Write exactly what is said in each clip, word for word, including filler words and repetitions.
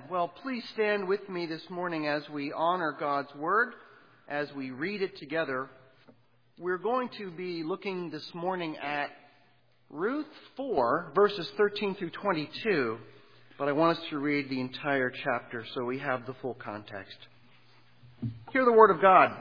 Well, please stand with me this morning as we honor God's Word, as we read it together. We're going to be looking this morning at Ruth four, verses thirteen through twenty-two, but I want us to read the entire chapter so we have the full context. Hear the Word of God.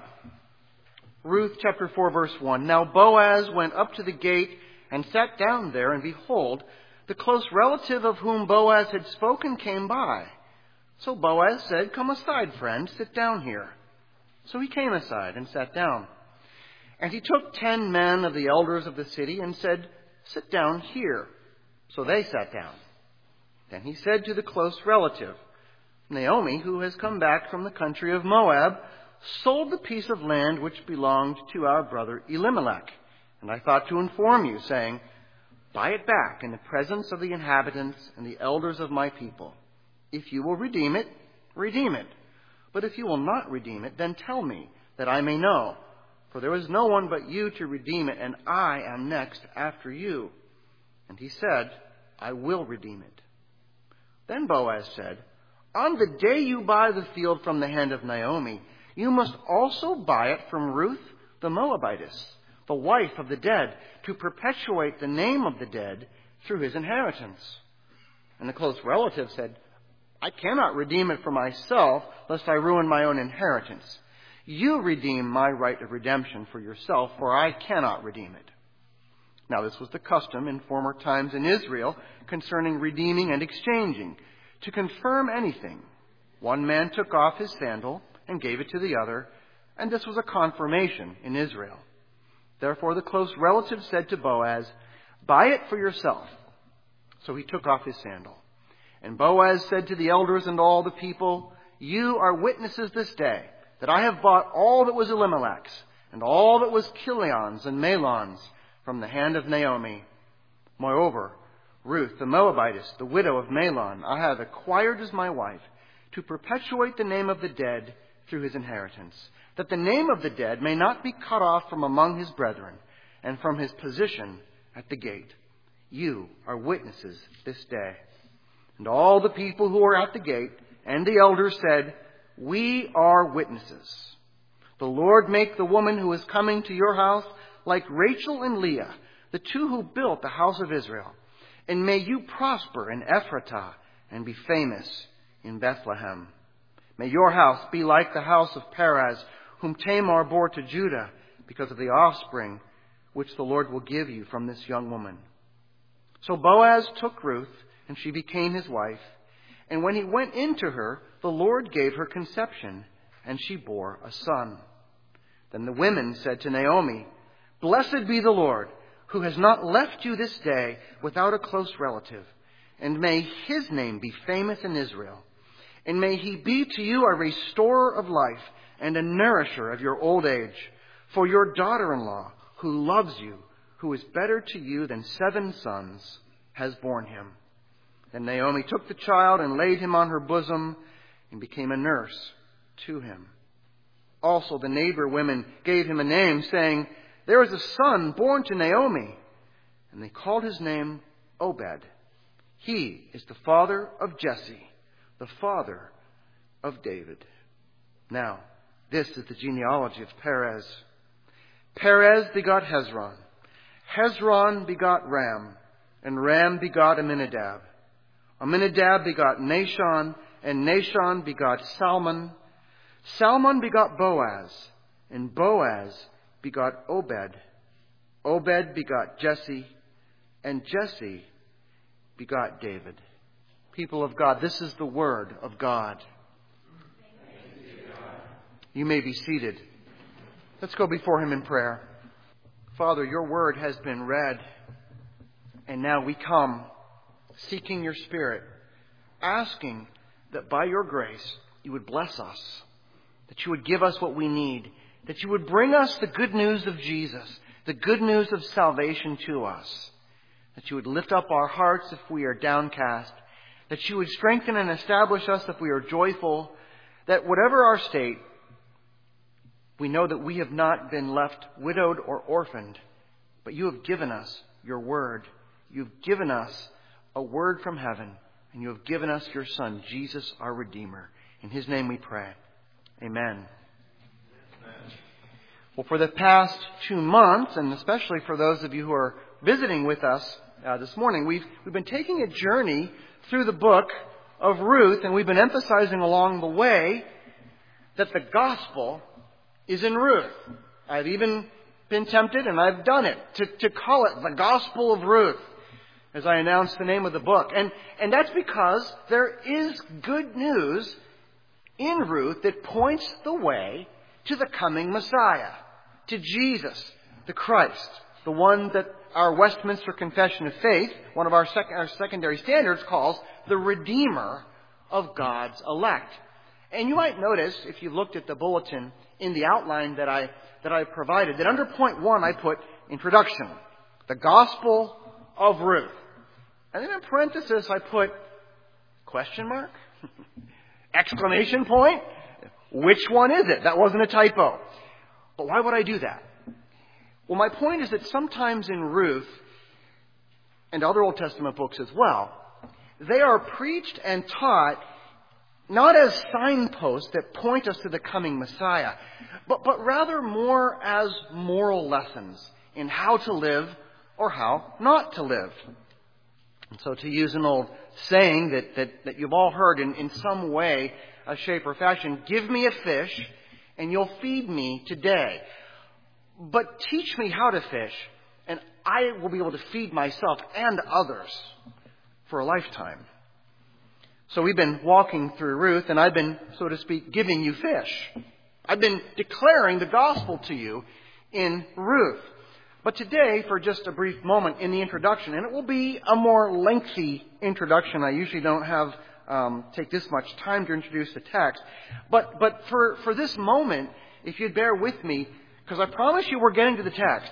Ruth chapter four, verse one. Now Boaz went up to the gate and sat down there, and behold, the close relative of whom Boaz had spoken came by. So Boaz said, "Come aside, friend, sit down here." So he came aside and sat down. And he took ten men of the elders of the city and said, "Sit down here." So they sat down. Then he said to the close relative, "Naomi, who has come back from the country of Moab, sold the piece of land which belonged to our brother Elimelech. And I thought to inform you, saying, buy it back in the presence of the inhabitants and the elders of my people. If you will redeem it, redeem it. But if you will not redeem it, then tell me, that I may know. For there is no one but you to redeem it, and I am next after you." And he said, "I will redeem it." Then Boaz said, "On the day you buy the field from the hand of Naomi, you must also buy it from Ruth the Moabitess, the wife of the dead, to perpetuate the name of the dead through his inheritance." And the close relative said, "I cannot redeem it for myself, lest I ruin my own inheritance. You redeem my right of redemption for yourself, for I cannot redeem it." Now this was the custom in former times in Israel concerning redeeming and exchanging. To confirm anything, one man took off his sandal and gave it to the other, and this was a confirmation in Israel. Therefore the close relative said to Boaz, "Buy it for yourself." So he took off his sandal. And Boaz said to the elders and all the people, "You are witnesses this day that I have bought all that was Elimelech's and all that was Kilion's and Mahlon's from the hand of Naomi. Moreover, Ruth the Moabitess, the widow of Mahlon, I have acquired as my wife to perpetuate the name of the dead through his inheritance, that the name of the dead may not be cut off from among his brethren and from his position at the gate. You are witnesses this day." And all the people who were at the gate and the elders said, "We are witnesses. The Lord make the woman who is coming to your house like Rachel and Leah, the two who built the house of Israel. And may you prosper in Ephratah and be famous in Bethlehem. May your house be like the house of Perez, whom Tamar bore to Judah, because of the offspring which the Lord will give you from this young woman." So Boaz took Ruth, and she became his wife. And when he went into her, the Lord gave her conception, and she bore a son. Then the women said to Naomi, "Blessed be the Lord, who has not left you this day without a close relative. And may his name be famous in Israel. And may he be to you a restorer of life and a nourisher of your old age. For your daughter-in-law, who loves you, who is better to you than seven sons, has borne him." Then Naomi took the child and laid him on her bosom and became a nurse to him. Also the neighbor women gave him a name, saying, "There is a son born to Naomi." And they called his name Obed. He is the father of Jesse, the father of David. Now, this is the genealogy of Perez. Perez begot Hezron. Hezron begot Ram, and Ram begot Amminadab. Amminadab begot Nahshon, and Nahshon begot Salmon. Salmon begot Boaz, and Boaz begot Obed. Obed begot Jesse, and Jesse begot David. People of God, this is the word of God. You may be seated. Let's go before him in prayer. Father, your word has been read, and now we come seeking your Spirit, asking that by your grace you would bless us, that you would give us what we need, that you would bring us the good news of Jesus, the good news of salvation to us, that you would lift up our hearts if we are downcast, that you would strengthen and establish us if we are joyful, that whatever our state, we know that we have not been left widowed or orphaned, but you have given us your word. You've given us a word from heaven, and you have given us your Son, Jesus, our Redeemer. In his name we pray. Amen. Well, for the past two months, and especially for those of you who are visiting with us uh, this morning, we've, we've been taking a journey through the book of Ruth, and we've been emphasizing along the way that the gospel is in Ruth. I've even been tempted, and I've done it, to, to call it the Gospel of Ruth, as I announce the name of the book. And, and that's because there is good news in Ruth that points the way to the coming Messiah, to Jesus, the Christ, the one that our Westminster Confession of Faith, one of our, sec- our secondary standards, calls the Redeemer of God's elect. And you might notice, if you looked at the bulletin in the outline that I that I provided, that under point one I put introduction, the Gospel of Ruth. And then in parenthesis I put question mark, exclamation point, which one is it? That wasn't a typo. But why would I do that? Well, my point is that sometimes in Ruth, and other Old Testament books as well, they are preached and taught not as signposts that point us to the coming Messiah, but, but rather more as moral lessons in how to live or how not to live. And so to use an old saying that, that, that you've all heard in, in some way, a shape or fashion, give me a fish and you'll feed me today. But teach me how to fish and I will be able to feed myself and others for a lifetime. So we've been walking through Ruth, and I've been, so to speak, giving you fish. I've been declaring the gospel to you in Ruth. But today, for just a brief moment in the introduction, and it will be a more lengthy introduction. I usually don't have um, take this much time to introduce the text. But but for, for this moment, if you'd bear with me, because I promise you we're getting to the text.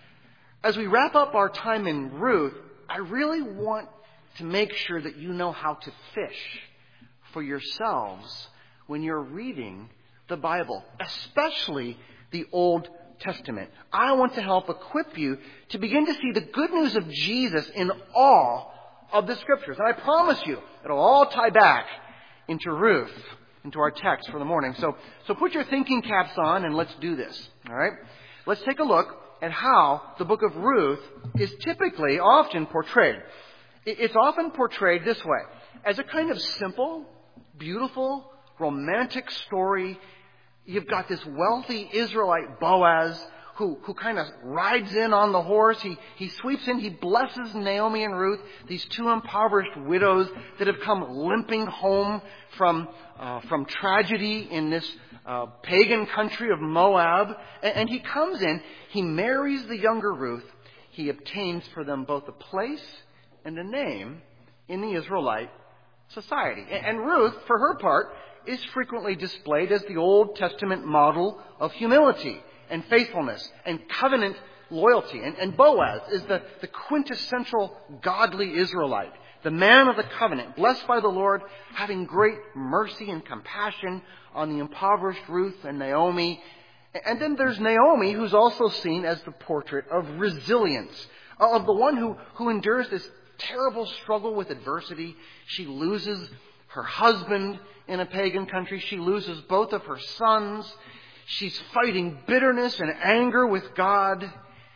As we wrap up our time in Ruth, I really want to make sure that you know how to fish for yourselves when you're reading the Bible, especially the Old Testament. I want to help equip you to begin to see the good news of Jesus in all of the Scriptures. And I promise you, it'll all tie back into Ruth, into our text for the morning. So, so put your thinking caps on and let's do this. All right? Let's take a look at how the book of Ruth is typically, often portrayed. It's often portrayed this way, as a kind of simple, beautiful, romantic story. You've got this wealthy Israelite Boaz who, who kind of rides in on the horse. He, he sweeps in, he blesses Naomi and Ruth, these two impoverished widows that have come limping home from, uh, from tragedy in this uh, pagan country of Moab. And, and he comes in, he marries the younger Ruth. He obtains for them both a place and a name in the Israelite society. And Ruth, for her part, is frequently displayed as the Old Testament model of humility and faithfulness and covenant loyalty. And, and Boaz is the, the quintessential godly Israelite, the man of the covenant, blessed by the Lord, having great mercy and compassion on the impoverished Ruth and Naomi. And then there's Naomi, who's also seen as the portrait of resilience, of the one who, who endures this terrible struggle with adversity. She loses her husband in a pagan country. She loses both of her sons. She's fighting bitterness and anger with God.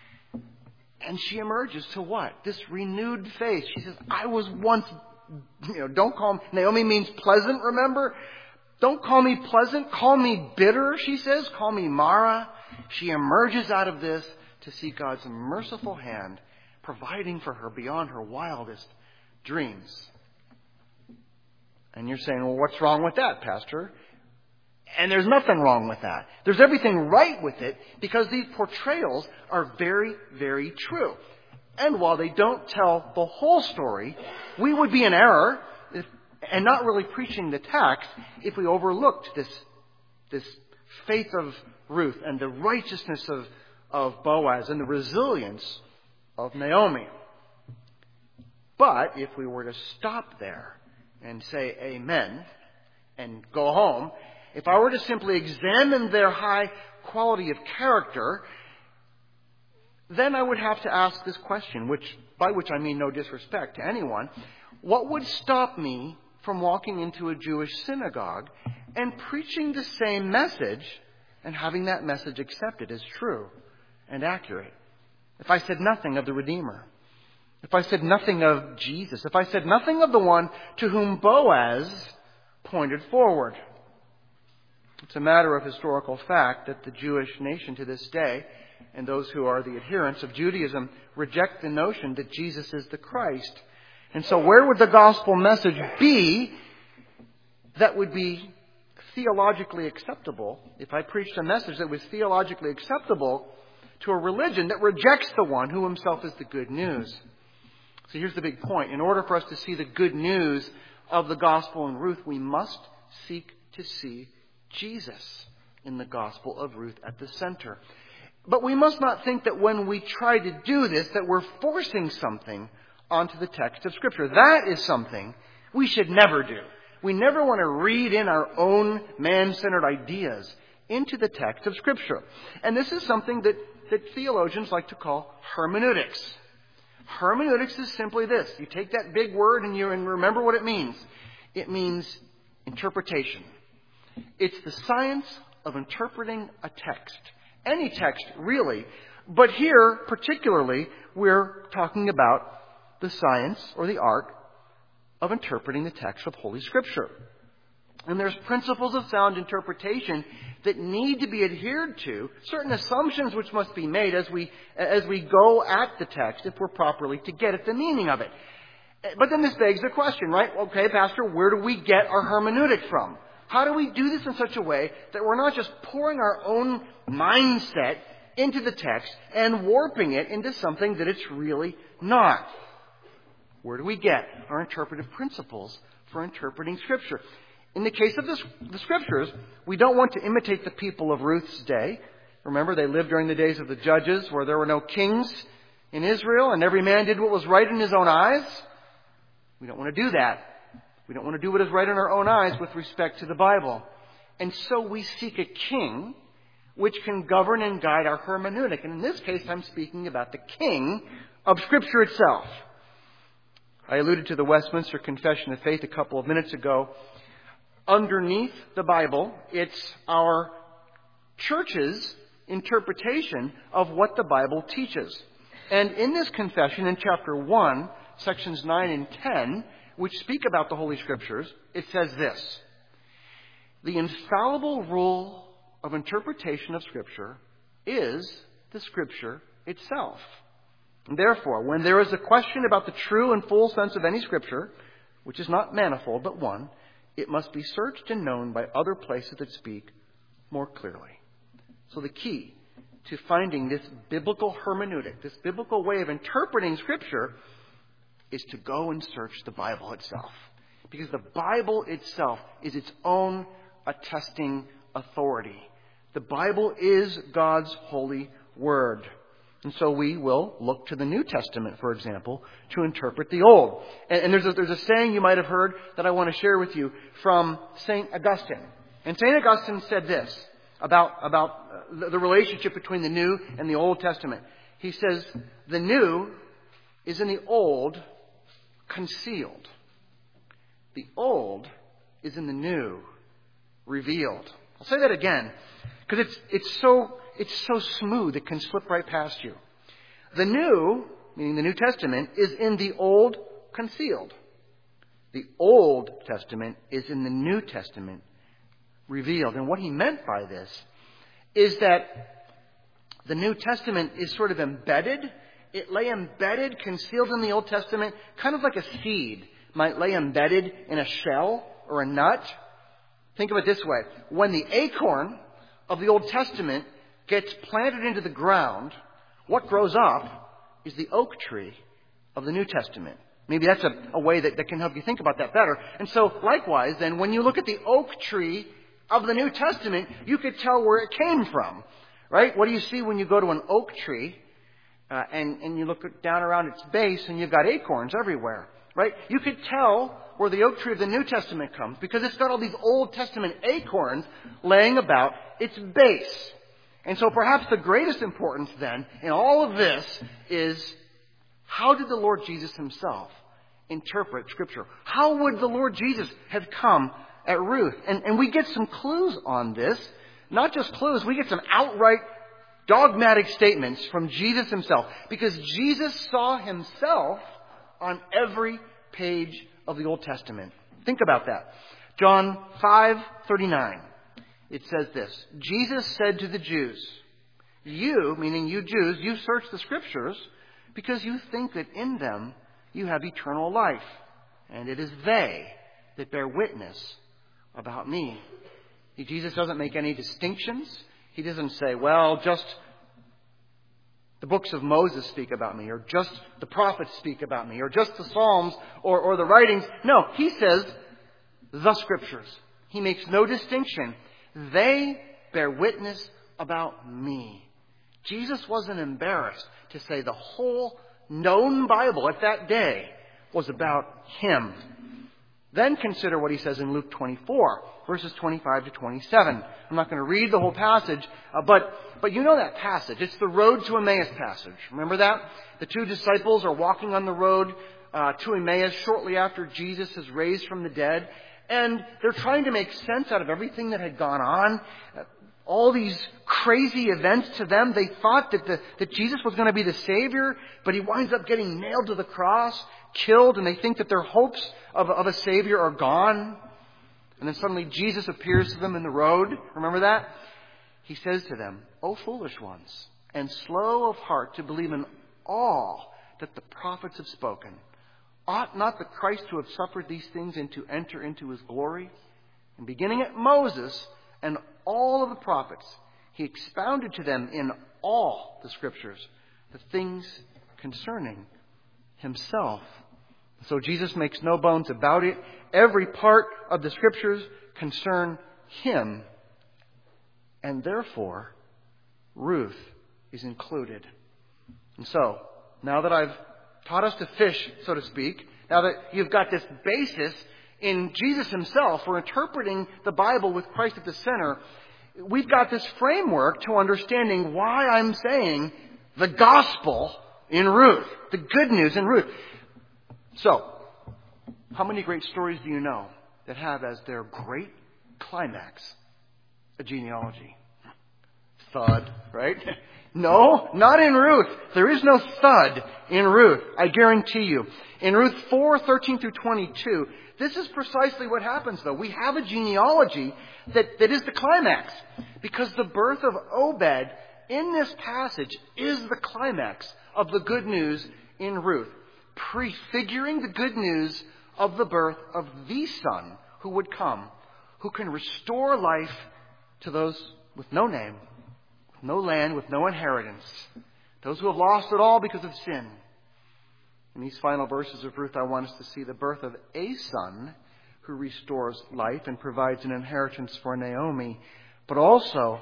And she emerges to what? This renewed faith. She says, I was once, you know, don't call me, Naomi means pleasant, remember? Don't call me pleasant, call me bitter, she says. Call me Mara. She emerges out of this to see God's merciful hand providing for her beyond her wildest dreams. And you're saying, well, what's wrong with that, Pastor? And there's nothing wrong with that. There's everything right with it because these portrayals are very, very true. And while they don't tell the whole story, we would be in error if, and not really preaching the text if we overlooked this, this faith of Ruth and the righteousness of, of Boaz and the resilience of Naomi. But if we were to stop there and say amen and go home, if I were to simply examine their high quality of character, then I would have to ask this question, which by which I mean no disrespect to anyone. What would stop me from walking into a Jewish synagogue and preaching the same message and having that message accepted as true and accurate? If I said nothing of the Redeemer, if I said nothing of Jesus, if I said nothing of the one to whom Boaz pointed forward. It's a matter of historical fact that the Jewish nation to this day, and those who are the adherents of Judaism, reject the notion that Jesus is the Christ. And so where would the gospel message be that would be theologically acceptable if I preached a message that was theologically acceptable to a religion that rejects the one who himself is the good news? So here's the big point. In order for us to see the good news of the gospel in Ruth, we must seek to see Jesus in the gospel of Ruth at the center. But we must not think that when we try to do this, that we're forcing something onto the text of Scripture. That is something we should never do. We never want to read in our own man-centered ideas into the text of Scripture. And this is something that, that theologians like to call hermeneutics. Hermeneutics is simply this. You take that big word and you and remember what it means. It means interpretation. It's the science of interpreting a text. Any text, really. But here, particularly, we're talking about the science or the art of interpreting the text of Holy Scripture. And there's principles of sound interpretation that need to be adhered to, certain assumptions which must be made as we as we go at the text, if we're properly to get at the meaning of it. But then this begs the question, right? Okay, Pastor, where do we get our hermeneutic from? How do we do this in such a way that we're not just pouring our own mindset into the text and warping it into something that it's really not? Where do we get our interpretive principles for interpreting Scripture? In the case of this, the Scriptures, we don't want to imitate the people of Ruth's day. Remember, they lived during the days of the Judges, where there were no kings in Israel, and every man did what was right in his own eyes. We don't want to do that. We don't want to do what is right in our own eyes with respect to the Bible. And so we seek a king which can govern and guide our hermeneutic. And in this case, I'm speaking about the king of Scripture itself. I alluded to the Westminster Confession of Faith a couple of minutes ago. Underneath the Bible, it's our church's interpretation of what the Bible teaches. And in this confession, in chapter one, sections nine and ten, which speak about the Holy Scriptures, it says this: the infallible rule of interpretation of Scripture is the Scripture itself. And therefore, when there is a question about the true and full sense of any Scripture, which is not manifold but one, it must be searched and known by other places that speak more clearly. So the key to finding this biblical hermeneutic, this biblical way of interpreting Scripture, is to go and search the Bible itself. Because the Bible itself is its own attesting authority. The Bible is God's holy word. And so we will look to the New Testament, for example, to interpret the Old. And, and there's, a, there's a saying you might have heard that I want to share with you from Saint Augustine. And Saint Augustine said this about, about the, the relationship between the New and the Old Testament. He says, the New is in the Old concealed. The Old is in the New revealed. I'll say that again, because it's, it's so... It's so smooth, it can slip right past you. The New, meaning the New Testament, is in the Old concealed. The Old Testament is in the New Testament revealed. And what he meant by this is that the New Testament is sort of embedded. It lay embedded, concealed in the Old Testament, kind of like a seed might lay embedded in a shell or a nut. Think of it this way. When the acorn of the Old Testament gets planted into the ground, what grows up is the oak tree of the New Testament. Maybe that's a, a way that, that can help you think about that better. And so, likewise, then, when you look at the oak tree of the New Testament, you could tell where it came from. Right? What do you see when you go to an oak tree uh, and, and you look down around its base and you've got acorns everywhere? Right? You could tell where the oak tree of the New Testament comes because it's got all these Old Testament acorns laying about its base. And so perhaps the greatest importance then in all of this is, how did the Lord Jesus himself interpret Scripture? How would the Lord Jesus have come at Ruth? And, and we get some clues on this. Not just clues, we get some outright dogmatic statements from Jesus himself. Because Jesus saw himself on every page of the Old Testament. Think about that. John five thirty-nine. It says this. Jesus said to the Jews, "You," meaning you Jews, "you search the Scriptures because you think that in them you have eternal life. And it is they that bear witness about me." Jesus doesn't make any distinctions. He doesn't say, well, just the books of Moses speak about me, or just the prophets speak about me, or just the Psalms, or, or the writings. No, he says the Scriptures. He makes no distinction. They bear witness about me. Jesus wasn't embarrassed to say the whole known Bible at that day was about him. Then consider what he says in Luke twenty-four, verses twenty-five to twenty-seven. I'm not going to read the whole passage, uh, but, but you know that passage. It's the road to Emmaus passage. Remember that? The two disciples are walking on the road uh, to Emmaus shortly after Jesus is raised from the dead. And they're trying to make sense out of everything that had gone on. Uh, all these crazy events to them. They thought that, the, that Jesus was going to be the Savior, but he winds up getting nailed to the cross, killed, and they think that their hopes of, of a Savior are gone. And then suddenly Jesus appears to them in the road. Remember that? He says to them, "O foolish ones, and slow of heart to believe in all that the prophets have spoken. Ought not the Christ to have suffered these things and to enter into his glory?" And beginning at Moses and all of the prophets, he expounded to them in all the Scriptures the things concerning himself. So Jesus makes no bones about it. Every part of the Scriptures concern him. And therefore, Ruth is included. And so, now that I've taught us to fish, so to speak, now that you've got this basis in Jesus himself, we're interpreting the Bible with Christ at the center, we've got this framework to understanding why I'm saying the gospel in Ruth, the good news in Ruth. So, how many great stories do you know that have as their great climax a genealogy? Thud, right? No, not in Ruth. There is no thud in Ruth, I guarantee you. In Ruth four, thirteen through twenty-two, this is precisely what happens, though. We have a genealogy that, that is the climax. Because the birth of Obed in this passage is the climax of the good news in Ruth, prefiguring the good news of the birth of the Son who would come, who can restore life to those with no name, with no land, with no inheritance, those who have lost it all because of sin. In these final verses of Ruth, I want us to see the birth of a son who restores life and provides an inheritance for Naomi. But also,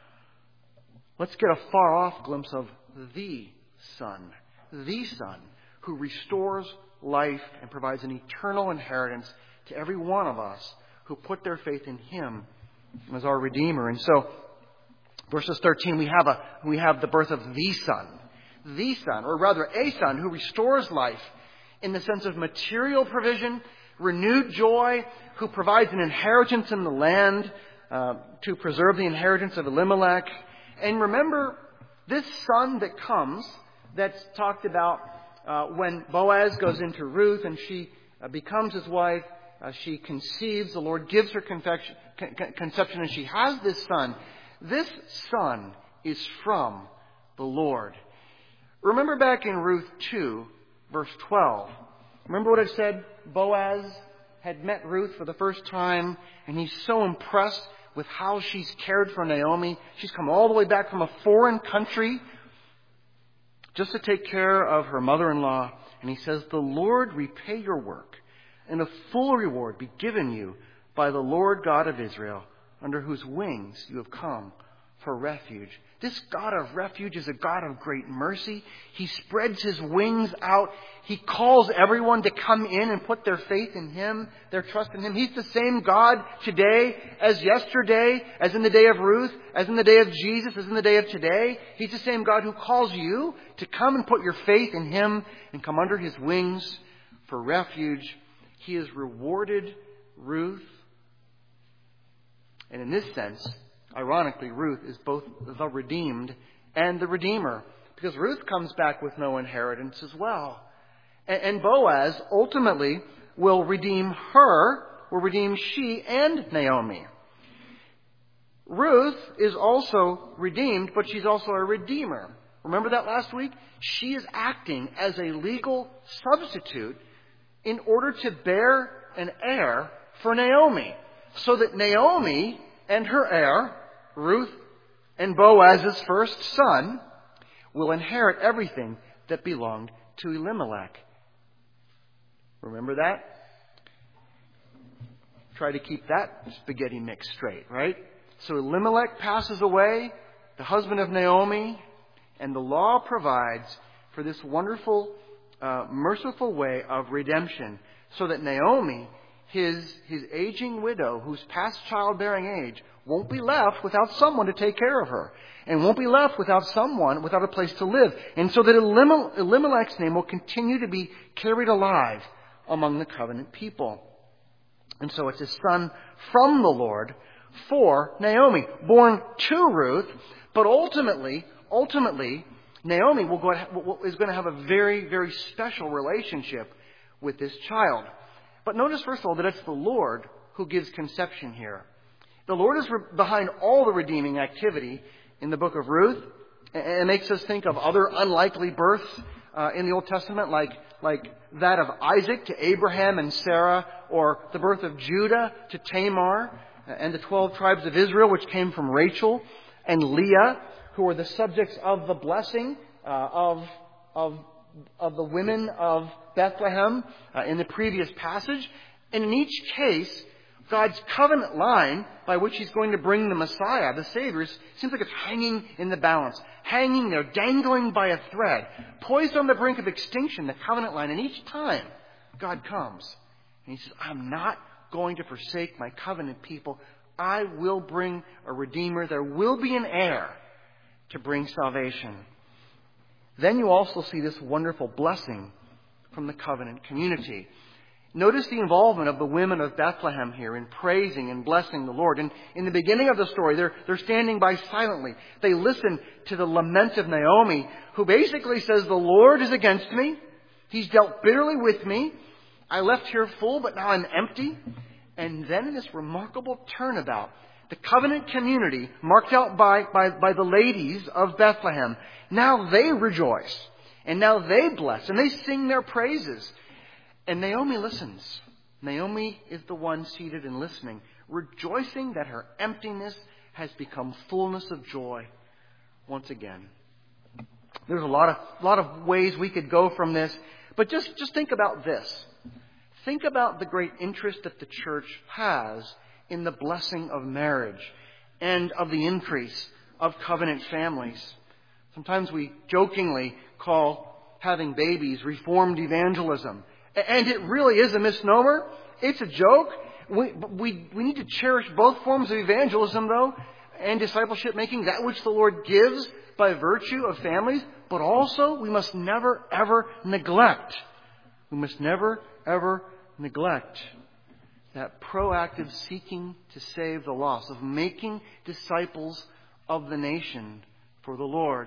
let's get a far-off glimpse of the Son. The Son who restores life and provides an eternal inheritance to every one of us who put their faith in him as our Redeemer. And so, verses thirteen, we have a we have the birth of the Son. The Son, or rather a Son, who restores life in the sense of material provision, renewed joy, who provides an inheritance in the land uh, to preserve the inheritance of Elimelech. And remember, this Son that comes, that's talked about uh, when Boaz goes into Ruth and she uh, becomes his wife, uh, she conceives, the Lord gives her confection, con- conception, and she has this Son. This Son is from the Lord. Remember back in Ruth two, verse twelve. Remember what I said? Boaz had met Ruth for the first time, and he's so impressed with how she's cared for Naomi. She's come all the way back from a foreign country just to take care of her mother-in-law. And he says, "The Lord repay your work, and a full reward be given you by the Lord God of Israel, under whose wings you have come for refuge." This God of refuge is a God of great mercy. He spreads his wings out. He calls everyone to come in and put their faith in him, their trust in him. He's the same God today as yesterday, as in the day of Ruth, as in the day of Jesus, as in the day of today. He's the same God who calls you to come and put your faith in him and come under his wings for refuge. He has rewarded Ruth. And in this sense, ironically, Ruth is both the redeemed and the redeemer, because Ruth comes back with no inheritance as well. And Boaz ultimately will redeem her, will redeem she and Naomi. Ruth is also redeemed, but she's also a redeemer. Remember that last week? She is acting as a legal substitute in order to bear an heir for Naomi, so that Naomi and her heir, Ruth and Boaz's first son, will inherit everything that belonged to Elimelech. Remember that? Try to keep that spaghetti mix straight, right? So Elimelech passes away, the husband of Naomi, and the law provides for this wonderful, uh, merciful way of redemption, so that Naomi, his, his aging widow, who's past childbearing age, won't be left without someone to take care of her, and won't be left without someone, without a place to live. And so that Elimelech's name will continue to be carried alive among the covenant people. And so it's a son from the Lord for Naomi, born to Ruth, but ultimately, ultimately, Naomi will go, is going to have a very, very special relationship with this child. But notice, first of all, that it's the Lord who gives conception here. The Lord is re- behind all the redeeming activity in the book of Ruth. And it makes us think of other unlikely births uh, in the Old Testament, like, like that of Isaac to Abraham and Sarah, or the birth of Judah to Tamar, and the twelve tribes of Israel, which came from Rachel and Leah, who were the subjects of the blessing uh, of, of, of the women of Bethlehem uh, in the previous passage. And in each case, God's covenant line by which He's going to bring the Messiah, the Savior, seems like it's hanging in the balance, hanging there, dangling by a thread, poised on the brink of extinction, the covenant line. And each time God comes and He says, I'm not going to forsake my covenant people. I will bring a Redeemer. There will be an heir to bring salvation. Then you also see this wonderful blessing from the covenant community. Notice the involvement of the women of Bethlehem here in praising and blessing the Lord. And in the beginning of the story, they're, they're standing by silently. They listen to the lament of Naomi, who basically says, the Lord is against me. He's dealt bitterly with me. I left here full, but now I'm empty. And then in this remarkable turnabout, the covenant community, marked out by, by, by the ladies of Bethlehem, now they rejoice. And now they bless. And they sing their praises. And Naomi listens. Naomi is the one seated and listening, rejoicing that her emptiness has become fullness of joy once again. There's a lot of, a lot of ways we could go from this. But just, just think about this. Think about the great interest that the church has in the blessing of marriage and of the increase of covenant families. Sometimes we jokingly call having babies reformed evangelism. And it really is a misnomer. It's a joke. We, we, we need to cherish both forms of evangelism, though, and discipleship making, that which the Lord gives by virtue of families. But also, we must never, ever neglect. We must never, ever neglect that proactive seeking to save the lost, of making disciples of the nation for the Lord.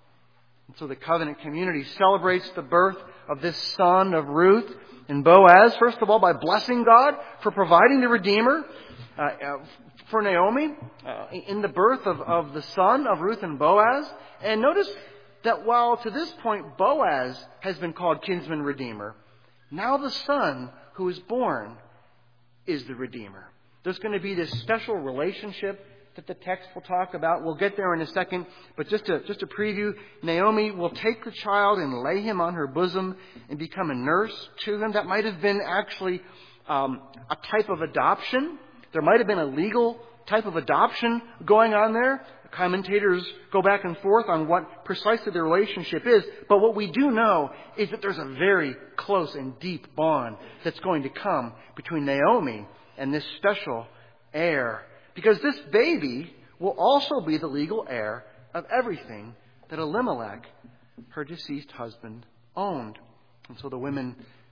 And so the covenant community celebrates the birth of this son of Ruth and Boaz, first of all, by blessing God for providing the Redeemer uh, uh, for Naomi uh, in the birth of, of the son of Ruth and Boaz. And notice that while to this point Boaz has been called kinsman redeemer, now the son who is born is the Redeemer. There's going to be this special relationship that the text will talk about. We'll get there in a second. But just to, just to preview, Naomi will take the child and lay him on her bosom and become a nurse to him. That might have been actually um, a type of adoption. There might have been a legal type of adoption going on there. Commentators go back and forth on what precisely the relationship is. But what we do know is that there's a very close and deep bond that's going to come between Naomi and this special heir. Because this baby will also be the legal heir of everything that Elimelech, her deceased husband, owned. And so the women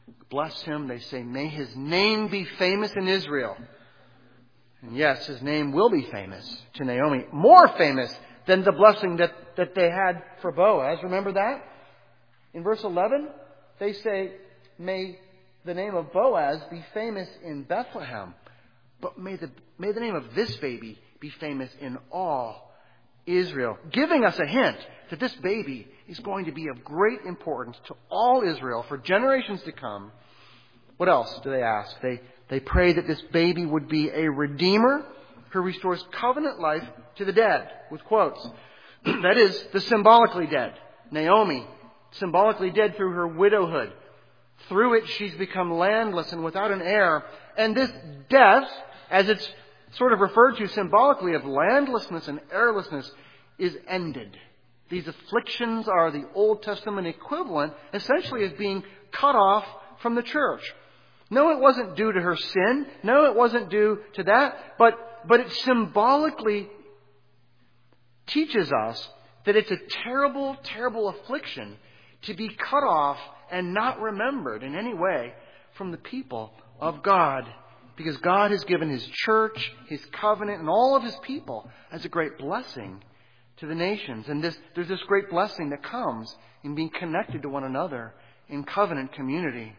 bless him. They say, may his name be famous in Israel. And yes, his name will be famous to Naomi. More famous than the blessing that, that they had for Boaz. Remember that? In verse eleven, they say, may the name of Boaz be famous in Bethlehem. But may the, may the name of this baby be famous in all Israel. Giving us a hint that this baby is going to be of great importance to all Israel for generations to come. What else do they ask? They, they pray that this baby would be a redeemer who restores covenant life to the dead, with quotes. That is, the symbolically dead. Naomi, symbolically dead through her widowhood. Through it, she's become landless and without an heir. And this death, as it's sort of referred to symbolically of landlessness and heirlessness, is ended. These afflictions are the Old Testament equivalent, essentially, as being cut off from the church. No, it wasn't due to her sin. No, it wasn't due to that. But, but it symbolically teaches us that it's a terrible, terrible affliction to be cut off and not remembered in any way from the people of God. Because God has given His church, His covenant, and all of His people as a great blessing to the nations. And this, there's this great blessing that comes in being connected to one another in covenant community.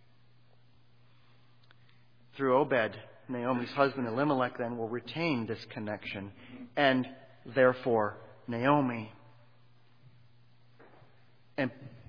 Through Obed, Naomi's husband Elimelech then will retain this connection, and therefore Naomi. And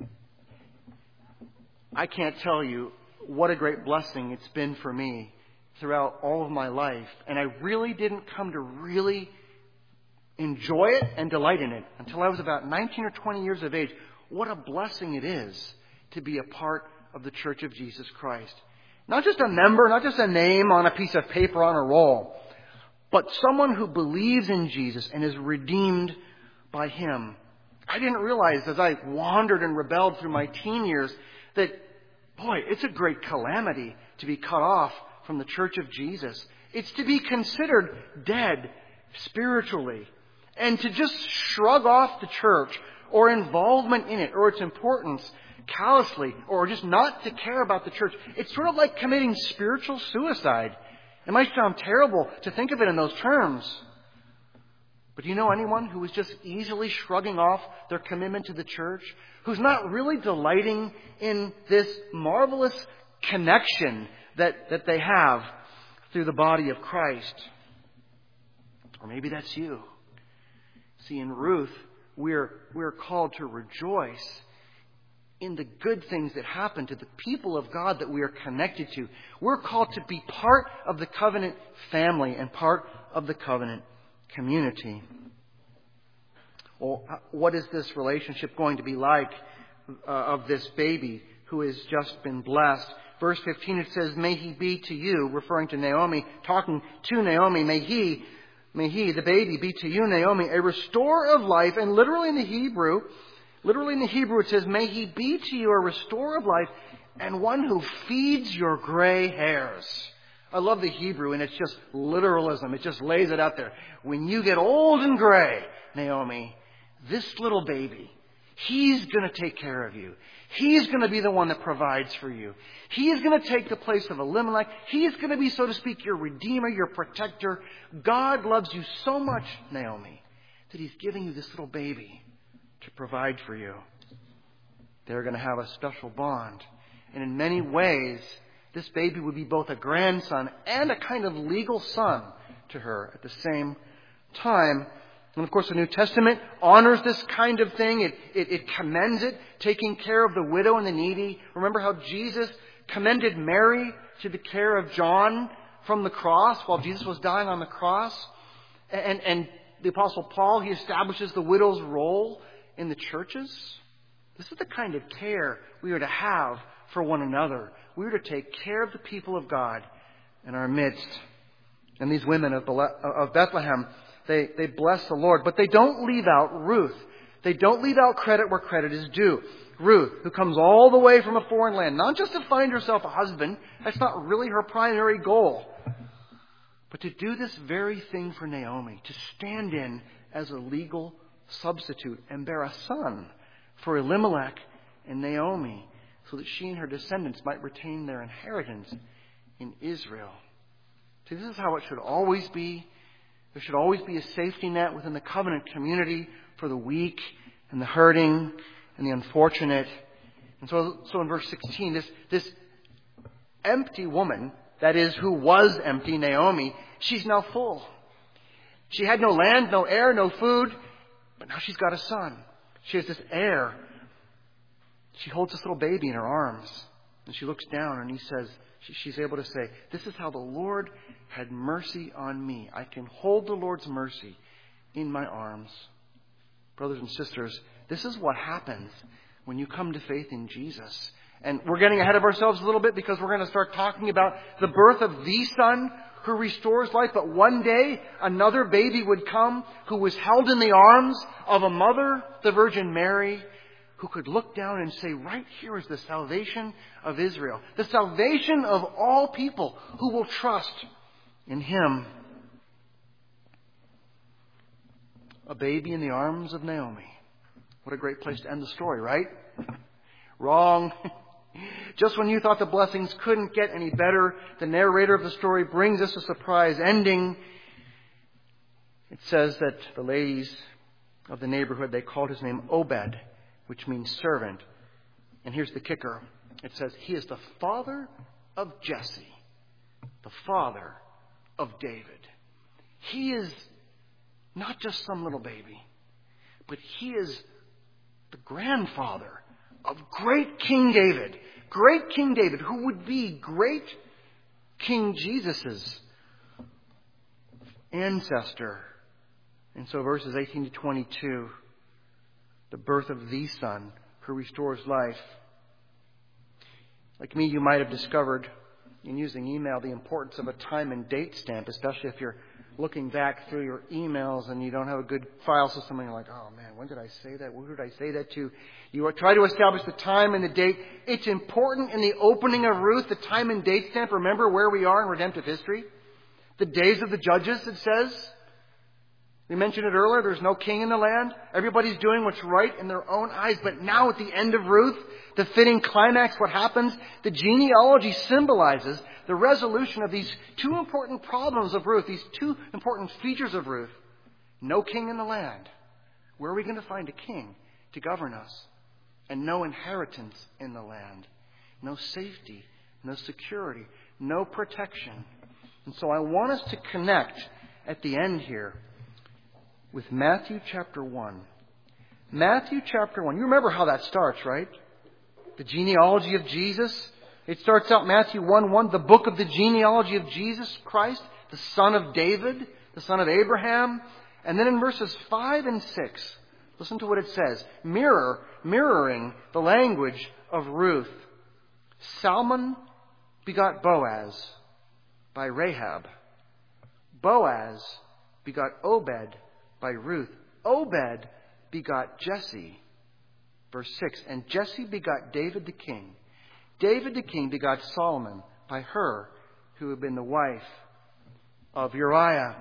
I can't tell you what a great blessing it's been for me throughout all of my life. And I really didn't come to really enjoy it and delight in it until I was about nineteen or twenty years of age. What a blessing it is to be a part of the Church of Jesus Christ. Not just a member, not just a name on a piece of paper on a roll, but someone who believes in Jesus and is redeemed by Him. I didn't realize as I wandered and rebelled through my teen years that, boy, it's a great calamity to be cut off from the Church of Jesus. It's to be considered dead spiritually. And to just shrug off the church or involvement in it or its importance callously, or just not to care about the church. It's sort of like committing spiritual suicide. It might sound terrible to think of it in those terms. But do you know anyone who is just easily shrugging off their commitment to the church? Who's not really delighting in this marvelous connection that, that they have through the body of Christ? Or maybe that's you. See, in Ruth, we're, we're called to rejoice in the good things that happen to the people of God that we are connected to. We're called to be part of the covenant family and part of the covenant community. Well, what is this relationship going to be like uh, of this baby who has just been blessed? Verse fifteen, it says, may he be to you, referring to Naomi, talking to Naomi, may he, may he, the baby, be to you, Naomi, a restorer of life. And literally in the Hebrew, Literally in the Hebrew it says, may he be to you a restorer of life and one who feeds your gray hairs. I love the Hebrew, and it's just literalism. It just lays it out there. When you get old and gray, Naomi, this little baby, he's going to take care of you. He's going to be the one that provides for you. He is going to take the place of Elimelech. He is going to be, so to speak, your redeemer, your protector. God loves you so much, Naomi, that He's giving you this little baby to provide for you. They're going to have a special bond. And in many ways, this baby would be both a grandson and a kind of legal son to her at the same time. And of course, the New Testament honors this kind of thing. It, it, it commends it, taking care of the widow and the needy. Remember how Jesus commended Mary to the care of John from the cross while Jesus was dying on the cross? And, and the Apostle Paul, he establishes the widow's role in the churches. This is the kind of care we are to have for one another. We are to take care of the people of God in our midst. And these women of Bethlehem, they, they bless the Lord, but they don't leave out Ruth. They don't leave out credit where credit is due. Ruth, who comes all the way from a foreign land, not just to find herself a husband, that's not really her primary goal, but to do this very thing for Naomi, to stand in as a legal substitute and bear a son for Elimelech and Naomi, so that she and her descendants might retain their inheritance in Israel. See, this is how it should always be. There should always be a safety net within the covenant community for the weak and the hurting and the unfortunate. And so, so in verse sixteen, this, this empty woman, that is, who was empty, Naomi, she's now full. She had no land, no air, no food, but now she's got a son. She has this heir. She holds this little baby in her arms, and she looks down, and he says, she, she's able to say, this is how the Lord had mercy on me. I can hold the Lord's mercy in my arms. Brothers and sisters, this is what happens when you come to faith in Jesus. And we're getting ahead of ourselves a little bit because we're going to start talking about the birth of the Son who restores life. But one day, another baby would come who was held in the arms of a mother, the Virgin Mary, who could look down and say, right here is the salvation of Israel. The salvation of all people who will trust in Him. A baby in the arms of Naomi. What a great place to end the story, right? Wrong. Just when you thought the blessings couldn't get any better, the narrator of the story brings us a surprise ending. It says that the ladies of the neighborhood, they called his name Obed, which means servant. And here's the kicker. It says, he is the father of Jesse, the father of David. He is not just some little baby, but he is the grandfather of great King David. Great King David, who would be great King Jesus' ancestor. And so verses eighteen to twenty-two, the birth of the Son who restores life. Like me, you might have discovered in using email the importance of a time and date stamp, especially if you're looking back through your emails and you don't have a good file system and you're like, oh man, when did I say that? Who did I say that to? You try to establish the time and the date. It's important in the opening of Ruth, the time and date stamp. Remember where we are in redemptive history? The days of the judges, it says. We mentioned it earlier. There's no king in the land. Everybody's doing what's right in their own eyes. But now at the end of Ruth, the fitting climax, what happens? The genealogy symbolizes the resolution of these two important problems of Ruth, these two important features of Ruth. No king in the land. Where are we going to find a king to govern us? And no inheritance in the land. No safety, no security, no protection. And so I want us to connect at the end here with Matthew chapter one. Matthew chapter one. You remember how that starts, right? The genealogy of Jesus. It starts out Matthew one one, the book of the genealogy of Jesus Christ, the son of David, the son of Abraham. And then in verses five and six, listen to what it says. Mirror, mirroring the language of Ruth. Salmon begot Boaz by Rahab. Boaz begot Obed by Ruth. Obed begot Jesse. Verse six. And Jesse begot David the king. David the king begot Solomon by her who had been the wife of Uriah.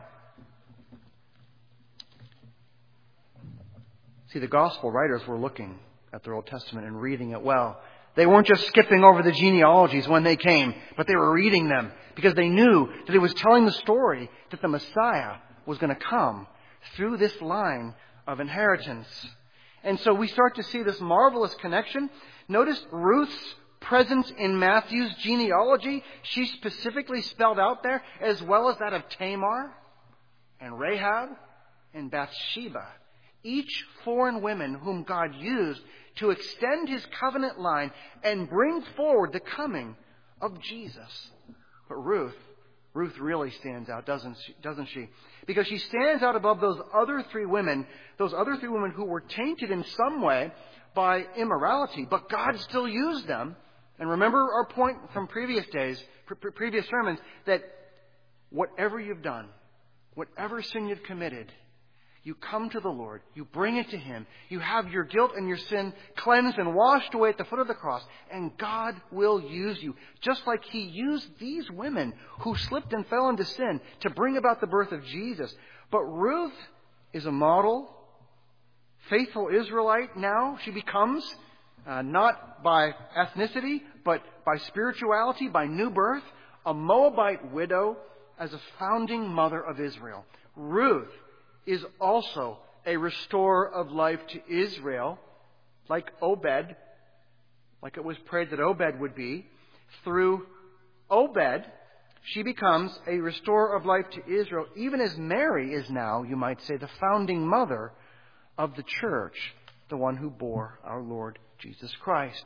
See, the gospel writers were looking at their Old Testament and reading it well. They weren't just skipping over the genealogies when they came, but they were reading them because they knew that it was telling the story that the Messiah was going to come through this line of inheritance. And so we start to see this marvelous connection. Notice Ruth's presence in Matthew's genealogy. She's specifically spelled out there, as well as that of Tamar and Rahab and Bathsheba. Each foreign women whom God used to extend His covenant line and bring forward the coming of Jesus. But Ruth, Ruth really stands out, doesn't she, doesn't she? Because she stands out above those other three women, those other three women who were tainted in some way by immorality, but God still used them. And remember our point from previous days, pre- previous sermons, that whatever you've done, whatever sin you've committed, you come to the Lord, you bring it to Him, you have your guilt and your sin cleansed and washed away at the foot of the cross, and God will use you. Just like He used these women who slipped and fell into sin to bring about the birth of Jesus. But Ruth is a model, faithful Israelite now. She becomes uh, not by ethnicity, but by spirituality, by new birth, a Moabite widow as a founding mother of Israel. Ruth is also a restorer of life to Israel, like Obed, like it was prayed that Obed would be. Through Obed, she becomes a restorer of life to Israel, even as Mary is now, you might say, the founding mother of the church, the one who bore our Lord Jesus Christ.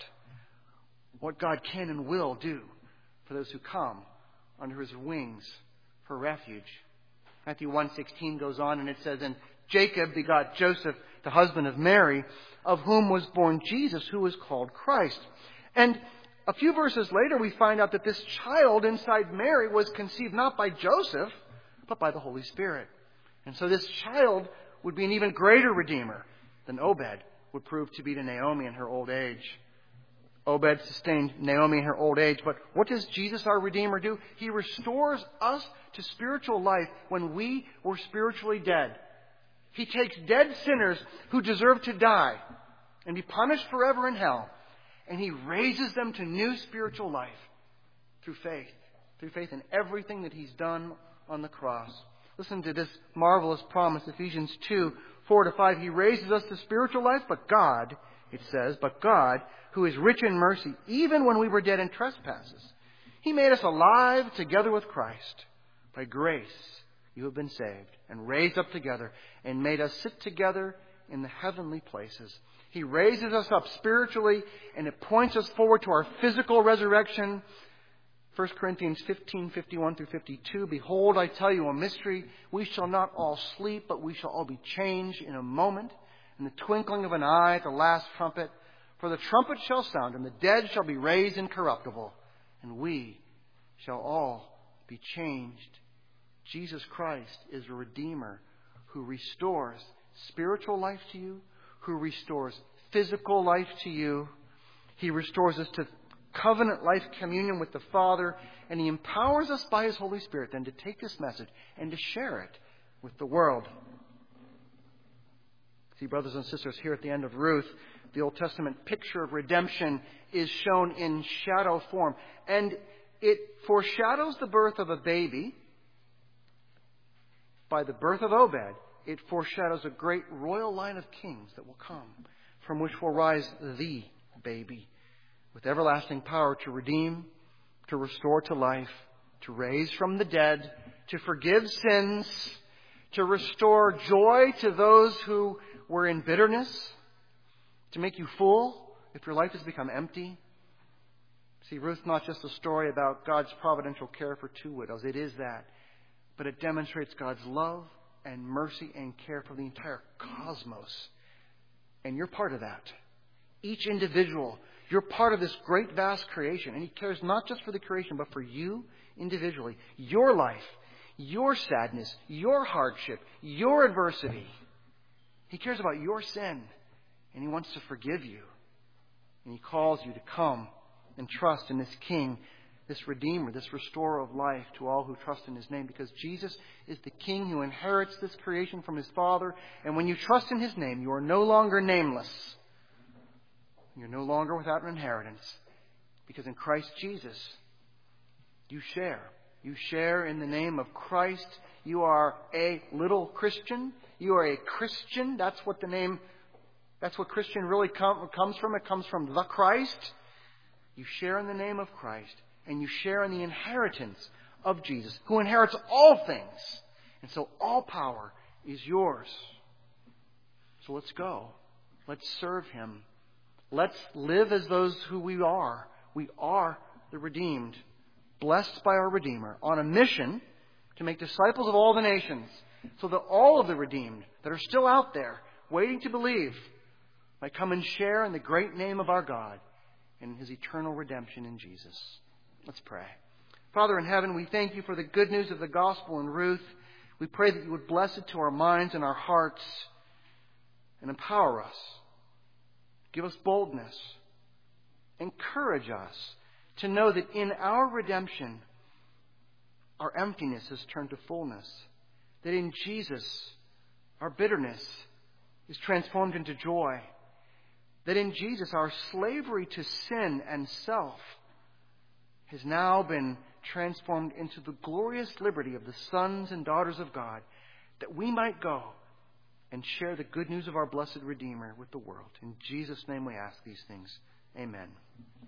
What God can and will do for those who come under His wings for refuge. Matthew one sixteen goes on and it says, "And Jacob begot Joseph, the husband of Mary, of whom was born Jesus, who was called Christ." And a few verses later, we find out that this child inside Mary was conceived not by Joseph, but by the Holy Spirit. And so this child would be an even greater redeemer than Obed would prove to be to Naomi in her old age. Obed sustained Naomi in her old age, but what does Jesus, our Redeemer, do? He restores us to spiritual life when we were spiritually dead. He takes dead sinners who deserve to die and be punished forever in hell, and He raises them to new spiritual life through faith. Through faith in everything that He's done on the cross. Listen to this marvelous promise, Ephesians two, four to five. He raises us to spiritual life, but God, it says, but God, who is rich in mercy, even when we were dead in trespasses, He made us alive together with Christ. By grace you have been saved, and raised up together, and made us sit together in the heavenly places. He raises us up spiritually, and it points us forward to our physical resurrection. First Corinthians fifteen, fifty-one through fifty-two. "Behold, I tell you a mystery. We shall not all sleep, but we shall all be changed in a moment, in the twinkling of an eye, at the last trumpet. For the trumpet shall sound, and the dead shall be raised incorruptible, and we shall all be changed." Jesus Christ is a Redeemer who restores spiritual life to you, who restores physical life to you. He restores us to covenant life communion with the Father, and He empowers us by His Holy Spirit then to take this message and to share it with the world. See, brothers and sisters, here at the end of Ruth, the Old Testament picture of redemption is shown in shadow form. And it foreshadows the birth of a baby. By the birth of Obed, it foreshadows a great royal line of kings that will come, from which will rise the baby, with everlasting power to redeem, to restore to life, to raise from the dead, to forgive sins, to restore joy to those who were in bitterness, to make you full if your life has become empty. See, Ruth's not just a story about God's providential care for two widows. It is that. But it demonstrates God's love and mercy and care for the entire cosmos. And you're part of that. Each individual, you're part of this great, vast creation. And He cares not just for the creation, but for you individually. Your life, your sadness, your hardship, your adversity. He cares about your sin. And He wants to forgive you. And He calls you to come and trust in this King, this Redeemer, this restorer of life to all who trust in His name. Because Jesus is the King who inherits this creation from His Father. And when you trust in His name, you are no longer nameless. You're no longer without an inheritance. Because in Christ Jesus, you share. You share in the name of Christ. You are a little Christian. You are a Christian. That's what the name, that's what Christian really com- comes from. It comes from the Christ. You share in the name of Christ. And you share in the inheritance of Jesus, who inherits all things. And so all power is yours. So let's go. Let's serve Him. Let's live as those who we are. We are the redeemed, blessed by our Redeemer, on a mission to make disciples of all the nations, so that all of the redeemed that are still out there, waiting to believe, might come and share in the great name of our God and in His eternal redemption in Jesus. Let's pray. Father in heaven, we thank You for the good news of the gospel in Ruth. We pray that You would bless it to our minds and our hearts and empower us. Give us boldness. Encourage us to know that in our redemption, our emptiness has turned to fullness. That in Jesus, our bitterness is transformed into joy. that in Jesus our slavery to sin and self has now been transformed into the glorious liberty of the sons and daughters of God, that we might go and share the good news of our blessed Redeemer with the world. In Jesus' name we ask these things. Amen.